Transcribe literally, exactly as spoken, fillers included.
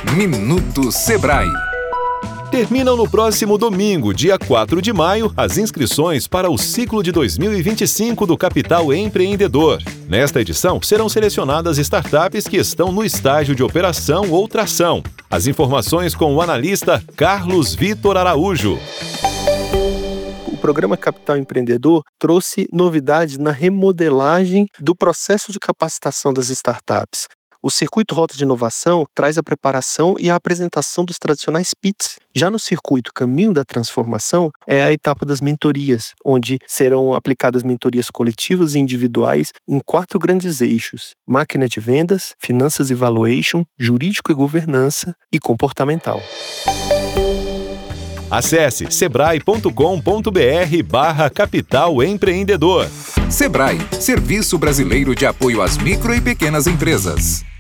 Minuto Sebrae. Terminam no próximo domingo, dia quatro de maio, as inscrições para o ciclo de dois mil e vinte e cinco do Capital Empreendedor. Nesta edição, serão selecionadas startups que estão no estágio de operação ou tração. As informações com o analista Carlos Vitor Araújo. O programa Capital Empreendedor trouxe novidades na remodelagem do processo de capacitação das startups. O Circuito Rota de Inovação traz a preparação e a apresentação dos tradicionais P I Ts. Já no Circuito Caminho da Transformação é a etapa das mentorias, onde serão aplicadas mentorias coletivas e individuais em quatro grandes eixos: máquina de vendas, finanças e valuation, jurídico e governança e comportamental. Acesse sebrae ponto com ponto br barra Capital Empreendedor. Sebrae, Serviço Brasileiro de Apoio às Micro e Pequenas Empresas.